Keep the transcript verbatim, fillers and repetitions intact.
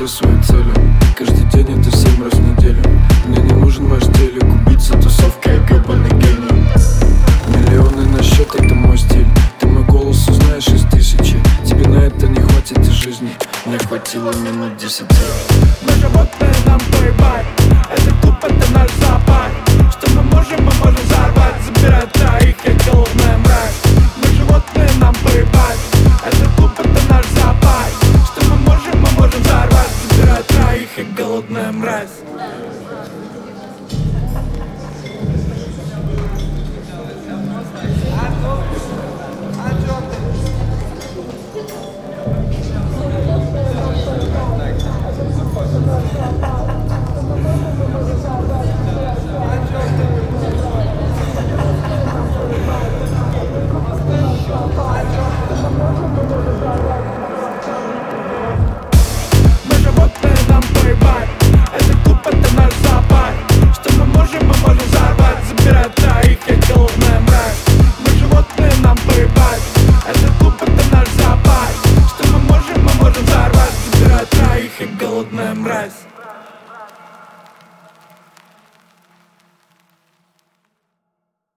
все свои цели. Каждый день это семь раз в неделю. Мне не нужен ваш телек, убийца, тусовка и гребаный гений. Миллионы на счет, это мой стиль. Ты мой голос узнаешь из тысячи. Тебе на это не хватит и жизни. Мне хватило минут десяти. Мы животные, нам поебать. Это клуб, это наш зоопарк. Что мы можем, мы можем взорвать. Забирать троих, я голодная мразь. Мы животные, нам поебать. Это клуб, это наш зоопарк. Что мы можем, мы можем взорвать. Забирать троих, я голодная мразь. Мы животные, нам поебать. Это клуб, это наш зоопарк. Что мы можем, мы можем взорвать. Забирать троих, я голодная мразь. Мы животные, нам поебать. Это клуб, это наш зоопарк. Что мы можем, мы можем взорвать. Забирать троих, я голодная мразь.